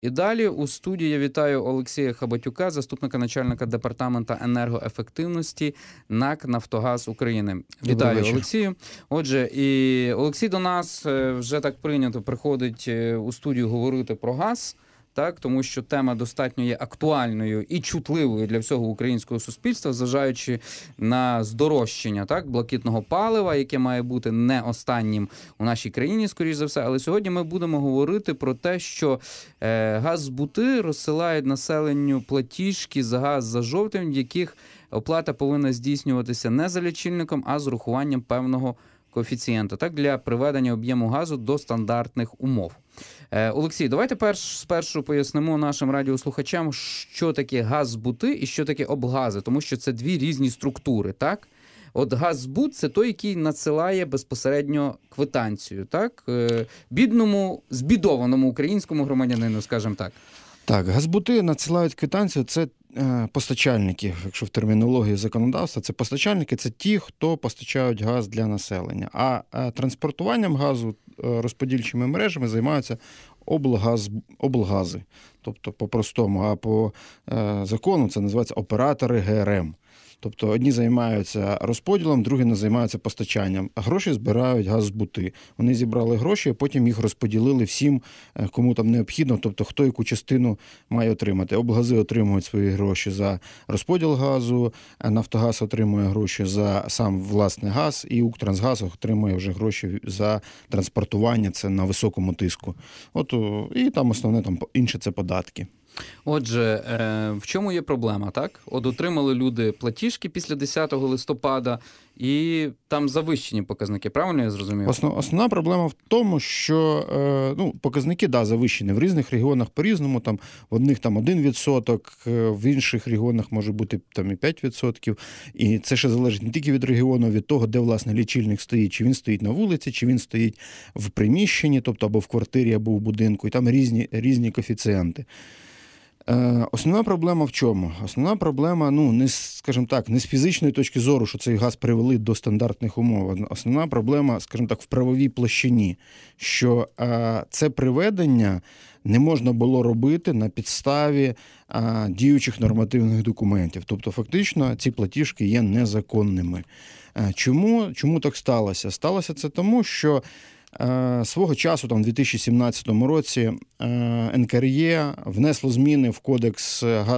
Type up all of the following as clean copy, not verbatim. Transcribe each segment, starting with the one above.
І далі у студії я вітаю Олексія Хабатюка, заступника начальника департаменту енергоефективності НАК «Нафтогаз України». Вітаю, Олексію. Отже, і Олексій до нас вже так прийнято приходить у студію говорити про газ, так, тому що тема достатньо є актуальною і чутливою для всього українського суспільства, зважаючи на здорожчання, так, блакитного палива, яке має бути не останнім у нашій країні, скоріш за все. Але сьогодні ми будемо говорити про те, що газзбути розсилають населенню платіжки за газ за жовтень, в яких оплата повинна здійснюватися не за лічильником, а з урахуванням певного коефіцієнту, так, для приведення об'єму газу до стандартних умов. Олексій, давайте спершу пояснимо нашим радіослухачам, що таке газзбути і що таке облгази, тому що це дві різні структури, так? От газзбут – це той, який надсилає безпосередньо квитанцію, так? Бідному, збідованому українському громадянину, скажімо так. Так, газзбути надсилають квитанцію – це постачальники, якщо в термінології законодавства, це постачальники, це ті, хто постачають газ для населення. А транспортуванням газу розподільчими мережами займаються облгази. Тобто по-простому, а по закону це називається оператори ГРМ. Тобто одні займаються розподілом, другі не займаються постачанням. А гроші збирають газзбути. Вони зібрали гроші, а потім їх розподілили всім, кому там необхідно, тобто хто яку частину має отримати. Облгази отримують свої гроші за розподіл газу, Нафтогаз отримує гроші за сам власний газ, і Укртрансгаз отримує вже гроші за транспортування, це на високому тиску. От, і там основне, там інше це податки. Отже, в чому є проблема, так? От отримали люди платіжки після 10 листопада, і там завищені показники, правильно я зрозумів? Основна проблема в тому, що показники, завищені. В різних регіонах по-різному, там в одних там 1%, в інших регіонах може бути там і 5%. І це ще залежить не тільки від регіону, а від того, де, власне, лічильник стоїть. Чи він стоїть на вулиці, чи він стоїть в приміщенні, тобто або в квартирі, або в будинку. І там різні коефіцієнти. Основна проблема в чому? Основна проблема, не з фізичної точки зору, що цей газ привели до стандартних умов. Основна проблема, в правовій площині, що це приведення не можна було робити на підставі діючих нормативних документів. Тобто, фактично, ці платіжки є незаконними. Чому так сталося? Сталося це тому, що свого часу, там, в 2017 році, НКРЕ внесло зміни в кодекс,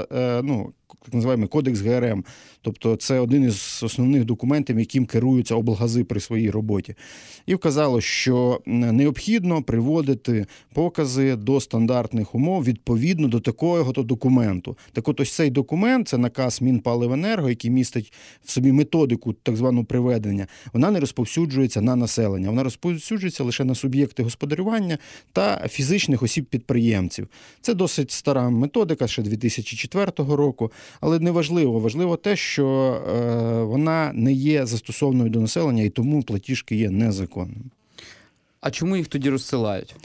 так називаємо кодекс ГРМ. Тобто це один із основних документів, яким керуються облгази при своїй роботі. І вказало, що необхідно приводити покази до стандартних умов відповідно до такого-то документу. Так от ось цей документ, це наказ Мінпаливенерго, який містить в собі методику так званого приведення, вона не розповсюджується на населення. Вона розповсюджується лише на суб'єкти господарювання та фізичних осіб-підприємців. Це досить стара методика, ще 2004 року, але не важливо. Важливо те, що вона не є застосовною до населення, і тому платіжки є незаконними. А чому їх тоді розсилають?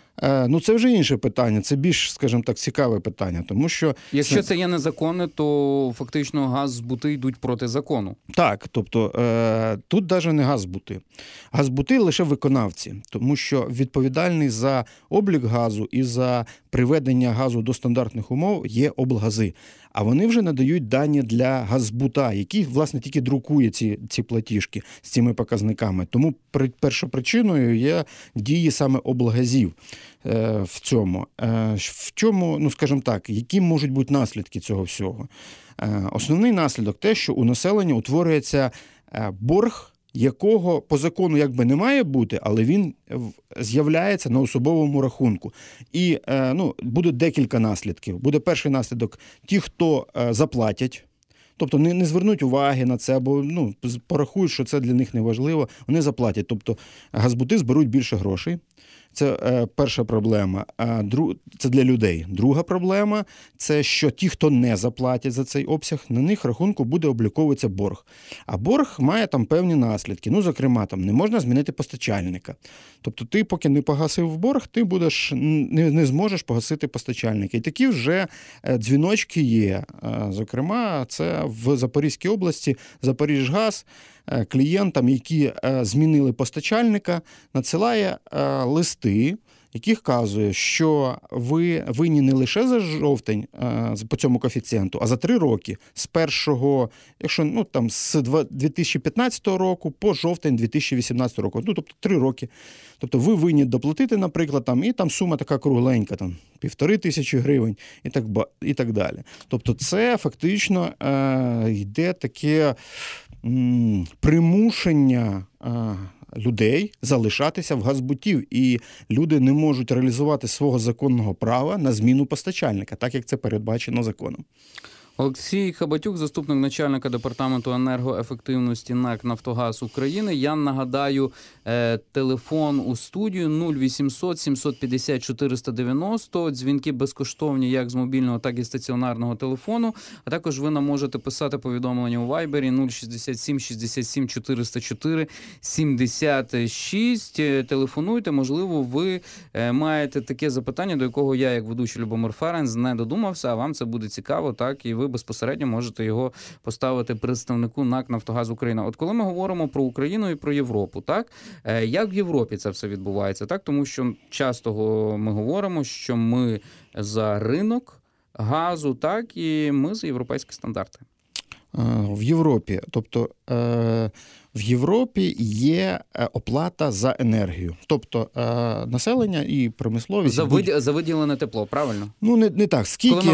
Це вже інше питання, це більш, цікаве питання, тому що... Якщо це є незаконне, то фактично газзбути йдуть проти закону. Так, тобто тут навіть не газзбути. Газзбути лише виконавці, тому що відповідальний за облік газу і за приведення газу до стандартних умов є облгази. А вони вже надають дані для газзбута, який, власне, тільки друкує ці платіжки з цими показниками. Тому першопричиною є дії саме облгазів в цьому. В чому, які можуть бути наслідки цього всього? Основний наслідок те, що у населення утворюється борг, якого по закону якби не має бути, але він з'являється на особовому рахунку. І буде декілька наслідків. Буде перший наслідок – ті, хто заплатять, тобто не звернуть уваги на це, або порахують, що це для них не важливо, вони заплатять. Тобто газзбути зберуть більше грошей. Це перша проблема. Це для людей. Друга проблема – це що ті, хто не заплатять за цей обсяг, на них рахунку буде обліковуватися борг. А борг має там певні наслідки. Зокрема, там не можна змінити постачальника. Тобто ти, поки не погасив борг, ти не зможеш погасити постачальника. І такі вже дзвіночки є. Зокрема, це в Запорізькій області Запоріжгаз клієнтам, які змінили постачальника, надсилає листи, який вказує, що ви винні не лише за жовтень по цьому коефіцієнту, а за 3 роки з першого, якщо з 2015 року по жовтень 2018 року. Тобто 3 роки. Тобто ви винні доплатити, наприклад, і там сума така кругленька, 1500 гривень і так далі. Тобто це фактично йде таке примушення людей залишатися в газбутів, і люди не можуть реалізувати свого законного права на зміну постачальника, так як це передбачено законом. Олексій Хабатюк, заступник начальника департаменту енергоефективності НАК «Нафтогаз України». Я нагадаю, телефон у студію 0800 750 490. Дзвінки безкоштовні як з мобільного, так і стаціонарного телефону. А також ви нам можете писати повідомлення у Вайбері 067 67 404 76. Телефонуйте, можливо, ви маєте таке запитання, до якого я, як ведучий Любомир Ференц, не додумався, а вам це буде цікаво, так, і ви безпосередньо можете його поставити представнику НАК «Нафтогаз України». От коли ми говоримо про Україну і про Європу, так, як в Європі це все відбувається, так, тому що часто ми говоримо, що ми за ринок газу, так, і ми за європейські стандарти. В Європі, тобто в Європі є оплата за енергію. Тобто населення і промисловість... За виділене тепло, правильно? Не так. Скільки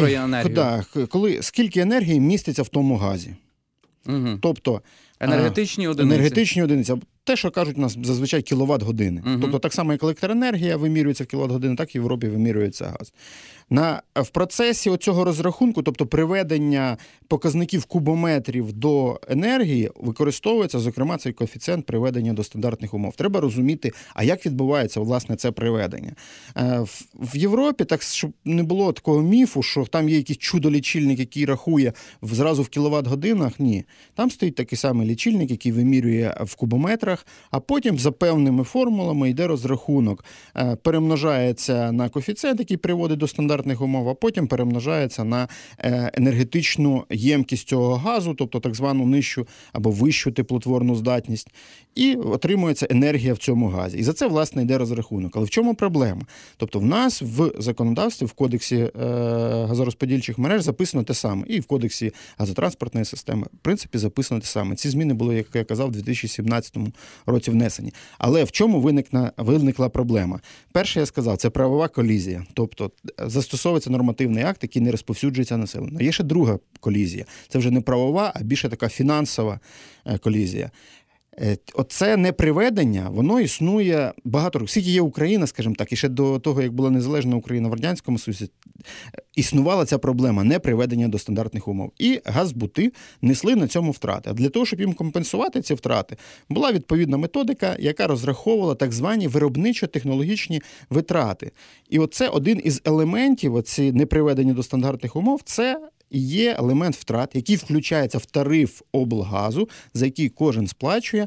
скільки енергії міститься в тому газі. Угу. Тобто енергетичні одиниці. Те, що кажуть у нас зазвичай кіловат-години. Угу. Тобто так само, як електроенергія вимірюється в кіловат-години, так і в Європі вимірюється газ. В процесі оцього розрахунку, тобто приведення показників кубометрів до енергії, використовується, зокрема, цей коефіцієнт приведення до стандартних умов. Треба розуміти, а як відбувається, власне, це приведення. В Європі, так, щоб не було такого міфу, що там є якийсь чудо-лічильник, який рахує зразу в кіловат-годинах, ні. Там стоїть такий самий лічильник, який вимірює в кубометрах, а потім за певними формулами йде розрахунок. Перемножається на коефіцієнт, який приводить до стандартних умов, а потім перемножається на енергетичну ємкість цього газу, тобто так звану нижчу або вищу теплотворну здатність, і отримується енергія в цьому газі. І за це, власне, йде розрахунок. Але в чому проблема? Тобто в нас в законодавстві, в Кодексі газорозподільчих мереж записано те саме, і в Кодексі газотранспортної системи, в принципі, записано те саме. Ці зміни були, як я казав, у 2017 році внесені. Але в чому виникла проблема? Перше, я сказав, це правова колізія. Тобто застосовується нормативний акт, який не розповсюджується населенню. Є ще друга колізія. Це вже не правова, а більше така фінансова колізія. Оце неприведення, воно існує багато років. Скільки є Україна, скажімо так, і ще до того, як була незалежна Україна в Радянському Союзі, існувала ця проблема неприведення до стандартних умов. І газбути несли на цьому втрати. А для того, щоб їм компенсувати ці втрати, була відповідна методика, яка розраховувала так звані виробничо-технологічні витрати. І оце один із елементів, оці неприведення до стандартних умов, це є елемент втрат, який включається в тариф облгазу, за який кожен сплачує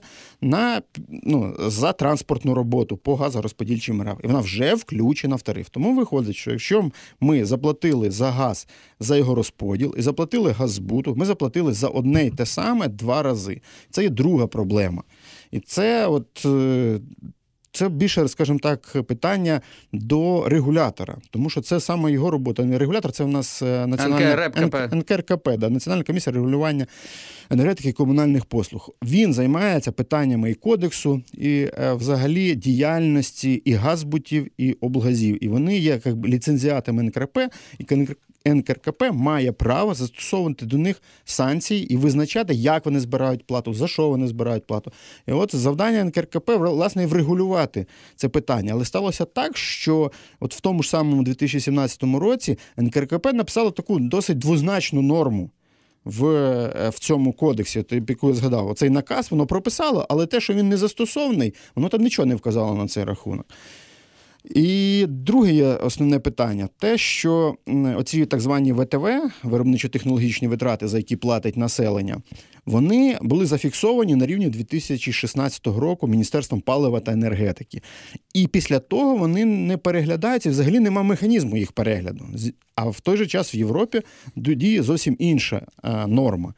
за транспортну роботу по газорозподільчим мережам. І вона вже включена в тариф. Тому виходить, що якщо ми заплатили за газ, за його розподіл, і заплатили газзбуту, ми заплатили за одне й те саме 2 рази. Це є друга проблема. І це більше, скажімо так, питання до регулятора, тому що це саме його робота. Регулятор – це в нас НКРКП, Національна комісія регулювання енергетики і комунальних послуг. Він займається питаннями і кодексу, і взагалі діяльності і газбутів, і облгазів. І вони є ліцензіатами НКРП, і НКРКП має право застосовувати до них санкції і визначати, як вони збирають плату, за що вони збирають плату. І от завдання НКРКП, власне, і врегулювати це питання. Але сталося так, що от в тому ж самому 2017 році НКРКП написало таку досить двозначну норму в цьому кодексі, яку я згадав. Оцей наказ, воно прописало, але те, що він не застосований, воно там нічого не вказало на цей рахунок. І друге є основне питання. Те, що оці так звані ВТВ, виробничо-технологічні витрати, за які платить населення, вони були зафіксовані на рівні 2016 року Міністерством палива та енергетики. І після того вони не переглядаються, взагалі немає механізму їх перегляду. А в той же час в Європі діє зовсім інша норма.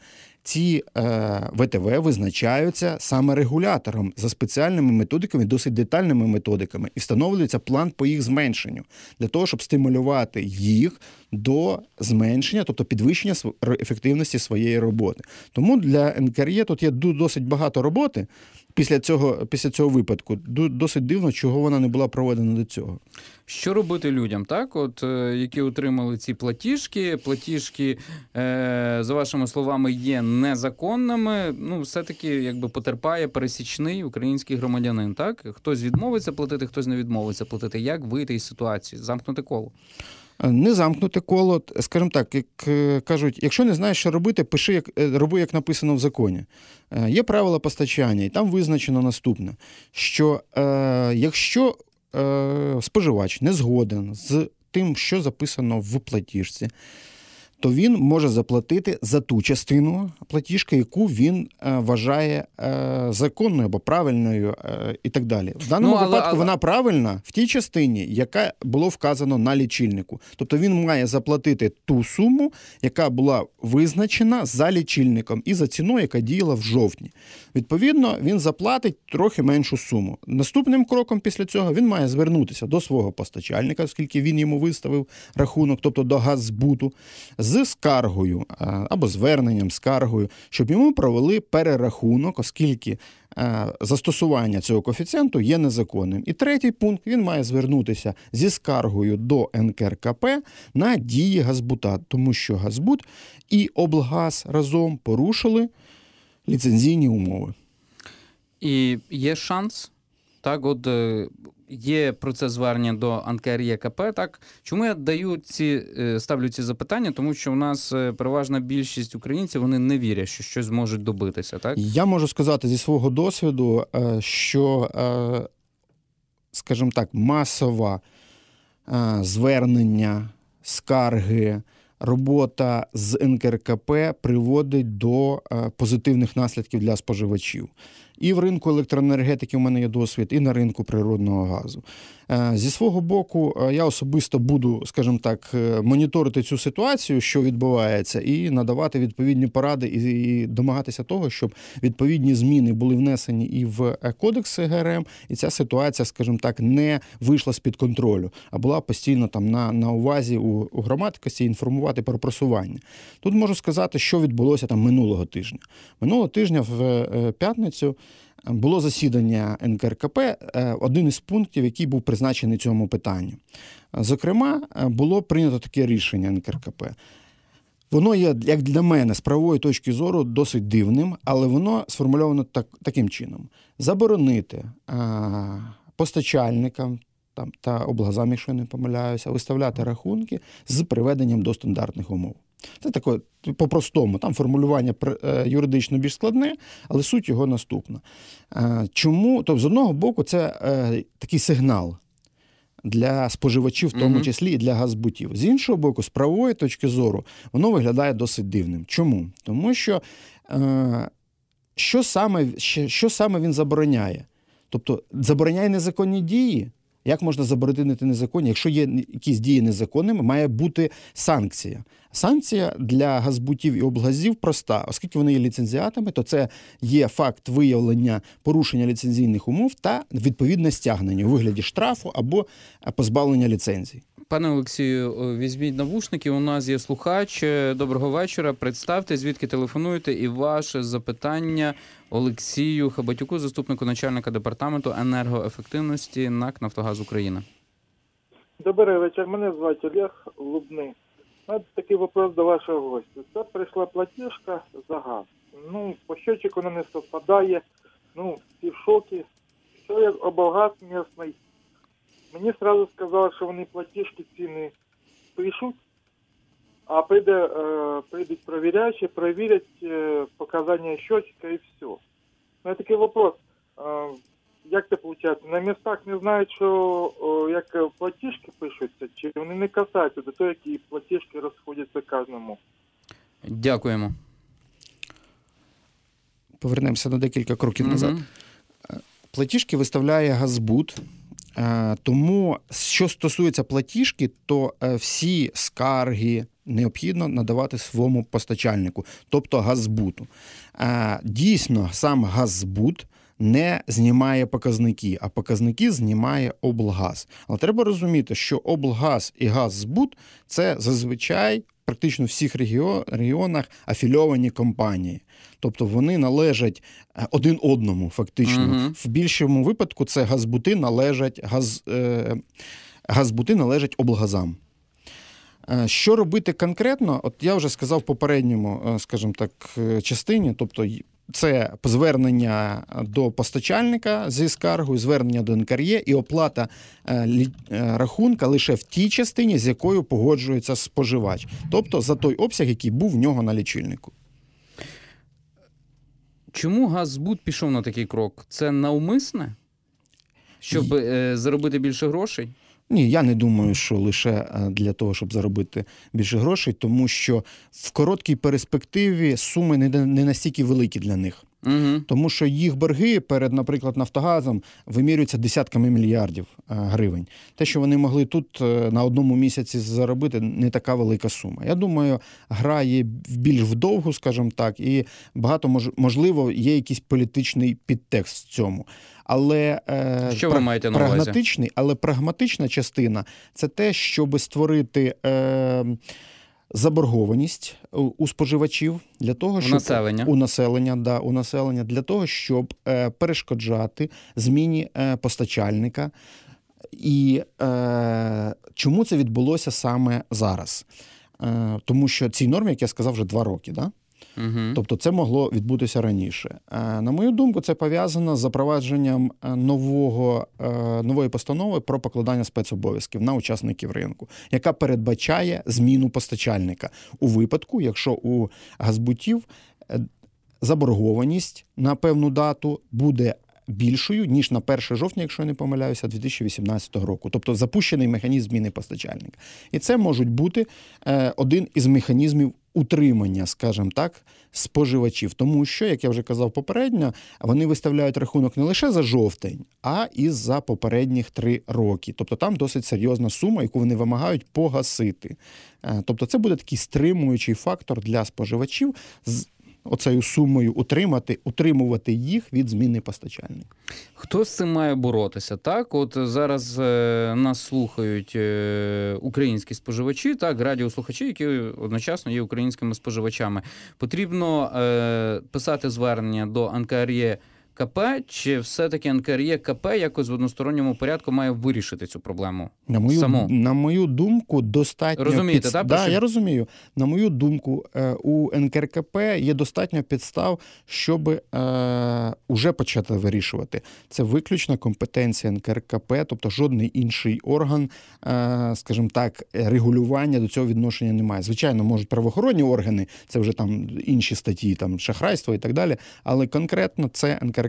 ці ВТВ визначаються саме регулятором за спеціальними методиками, досить детальними методиками, і встановлюється план по їх зменшенню, для того, щоб стимулювати їх до зменшення, тобто підвищення ефективності своєї роботи. Тому для НКРЕ тут є досить багато роботи після цього випадку. Досить дивно, чого вона не була проведена до цього. Що робити людям, так? От, які отримали ці платіжки? Платіжки, за вашими словами, є незаконними. Ну, все-таки, якби потерпає пересічний український громадянин, так? Хтось відмовиться платити, хтось не відмовиться платити. Як вийти із ситуації? Замкнути коло? Не замкнути коло, скажімо так, як кажуть, якщо не знаєш, що робити, роби, як написано в законі. Є правила постачання, і там визначено наступне, що якщо споживач не згоден з тим, що записано в платіжці, то він може заплатити за ту частину платіжки, яку він вважає законною або правильною і так далі. В даному випадку вона правильна в тій частині, яка було вказано на лічильнику. Тобто він має заплатити ту суму, яка була визначена за лічильником і за ціною, яка діяла в жовтні. Відповідно, він заплатить трохи меншу суму. Наступним кроком після цього він має звернутися до свого постачальника, оскільки він йому виставив рахунок, тобто до Газзбуту, з скаргою або зверненням, скаргою, щоб йому провели перерахунок, оскільки застосування цього коефіцієнту є незаконним. І третій пункт, він має звернутися зі скаргою до НКРКП на дії Газбута, тому що Газбут і облгаз разом порушили ліцензійні умови. І є шанс, так, от є процес звернення до НКРЕКП, так? Чому я ставлю ці запитання? Тому що у нас переважна більшість українців, вони не вірять, що щось зможуть добитися, так? Я можу сказати зі свого досвіду, що, скажімо так, масове звернення, скарги, робота з НКРКП приводить до позитивних наслідків для споживачів. І в ринку електроенергетики в мене є досвід, і на ринку природного газу. Зі свого боку, я особисто буду, скажімо так, моніторити цю ситуацію, що відбувається, і надавати відповідні поради, і домагатися того, щоб відповідні зміни були внесені і в кодекс ГРМ, і ця ситуація, скажімо так, не вийшла з-під контролю, а була постійно там на увазі у громадськості інформувати про просування. Тут можу сказати, що відбулося там минулого тижня. Минулого тижня в п'ятницю було засідання НКРКП, один із пунктів, який був призначений цьому питанню. Зокрема, було прийнято таке рішення НКРКП. Воно є, як для мене, з правової точки зору, досить дивним, але воно сформульовано таким чином. Заборонити постачальникам та облгазам, якщо я не помиляюся, виставляти рахунки з приведенням до стандартних умов. Це таке по-простому, там формулювання юридично більш складне, але суть його наступна. Чому? Тобто, з одного боку, це такий сигнал для споживачів, в тому числі і для газбутів. З іншого боку, з правової точки зору, воно виглядає досить дивним. Чому? Тому що що саме він забороняє? Тобто, забороняє незаконні дії? Як можна заборонити незаконні? Якщо є якісь дії незаконними, має бути санкція. Санкція для газбутів і облгазів проста. Оскільки вони є ліцензіатами, то це є факт виявлення порушення ліцензійних умов та відповідне стягнення у вигляді штрафу або позбавлення ліцензій. Пане Олексію, візьміть навушники, у нас є слухач. Доброго вечора. Представте, звідки телефонуєте, і ваше запитання Олексію Хабатюку, заступнику начальника департаменту енергоефективності НАК «Нафтогаз Україна». Добрий вечір. Мене звати Олег Лубний. Такий вопрос до вашого гостя. Це прийшла платіжка за газ. По счетчику вона не совпадає. Всі в шокі. Що як облгаз місний? Мені одразу сказали, що вони платіжки ціни пишуть, а прийдуть перевіряючі, перевірять показання счетчика і все. Такий вопрос. Як це виходить? На містах не знають, що як платіжки пишуться, чи вони не касаються до того, які платіжки розходяться кожному? Дякуємо. Повернемося на декілька кроків назад. Платіжки виставляє Газбут. Тому, що стосується платіжки, то всі скарги, необхідно надавати своєму постачальнику, тобто газзбуту. Дійсно, сам газзбут не знімає показники, а показники знімає облгаз. Але треба розуміти, що облгаз і газзбут – це зазвичай практично в всіх регіонах афільовані компанії. Тобто вони належать один одному фактично. В більшому випадку це газзбути належать облгазам. Що робити конкретно? От я вже сказав в попередньому, скажімо так, частині, тобто це звернення до постачальника зі скаргою, звернення до НКРЕ і оплата рахунка лише в тій частині, з якою погоджується споживач. Тобто за той обсяг, який був в нього на лічильнику. Чому газзбут пішов на такий крок? Це навмисне? Щоб заробити більше грошей? Ні, я не думаю, що лише для того, щоб заробити більше грошей, тому що в короткій перспективі суми не настільки великі для них. Тому що їх борги перед, наприклад, Нафтогазом вимірюються десятками мільярдів гривень. Те, що вони могли тут на одному місяці заробити, не така велика сума. Я думаю, грає більш вдовгу, скажімо так, і багато, можливо, є якийсь політичний підтекст в цьому. Але що ви маєте на увазі? Прагматична частина – це те, щоб створити заборгованість у споживачів для того, щоб у населення для того, щоб перешкоджати зміні постачальника. І чому це відбулося саме зараз? Тому що цій нормі, як я сказав, вже 2 роки, да? Тобто це могло відбутися раніше. На мою думку, це пов'язано з запровадженням нової постанови про покладання спецобов'язків на учасників ринку, яка передбачає зміну постачальника у випадку, якщо у газбутів заборгованість на певну дату буде більшою, ніж на 1 жовтня, якщо я не помиляюся, 2018 року. Тобто запущений механізм зміни постачальника. І це можуть бути один із механізмів утримання, скажімо так, споживачів. Тому що, як я вже казав попередньо, вони виставляють рахунок не лише за жовтень, а і за попередніх 3 роки. Тобто там досить серйозна сума, яку вони вимагають погасити. Тобто це буде такий стримуючий фактор для споживачів з оцею сумою утримувати їх від зміни постачальника. Хто з цим має боротися? Так, от зараз нас слухають українські споживачі, так, радіослухачі, які одночасно є українськими споживачами. Потрібно писати звернення до НКРЕ КП, чи все-таки НКРЕ КП якось в односторонньому порядку має вирішити цю проблему? На мою думку, достатньо... Розумієте, так? Да, я розумію. На мою думку, у НКРКП є достатньо підстав, щоб уже почати вирішувати. Це виключна компетенція НКРКП, тобто жодний інший орган, скажімо так, регулювання до цього відношення немає. Звичайно, можуть правоохоронні органи, це вже там інші статті, там шахрайство і так далі, але конкретно це НКРКП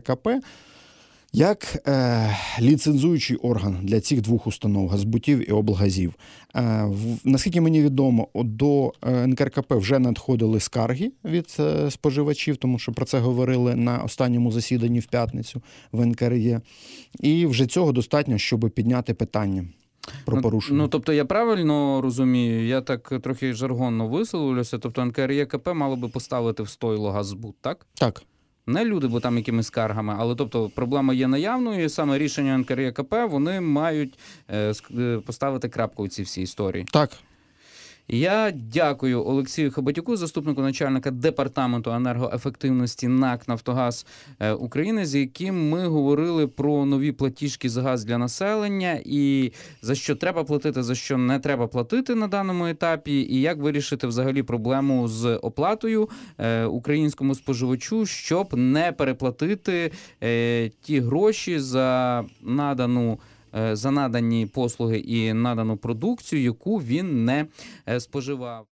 як ліцензуючий орган для цих 2 установ – газбутів і облгазів. Наскільки мені відомо, до НКРКП вже надходили скарги від споживачів, тому що про це говорили на останньому засіданні в п'ятницю в НКРЕ. І вже цього достатньо, щоб підняти питання про порушення. Тобто я правильно розумію, я так трохи жаргонно висловлюся, тобто НКРЕ КП мало би поставити в стойло газбут, так? Так. Не люди, бо там якимись скаргами, але тобто проблема є наявною, і саме рішення НКРЕ КП, вони мають поставити крапку у цій всій історії. Так. Я дякую Олексію Хабатюку, заступнику начальника департаменту енергоефективності НАК «Нафтогаз України», з яким ми говорили про нові платіжки за газ для населення і за що треба платити, за що не треба платити на даному етапі, і як вирішити взагалі проблему з оплатою українському споживачу, щоб не переплатити ті гроші за надані послуги і надану продукцію, яку він не споживав.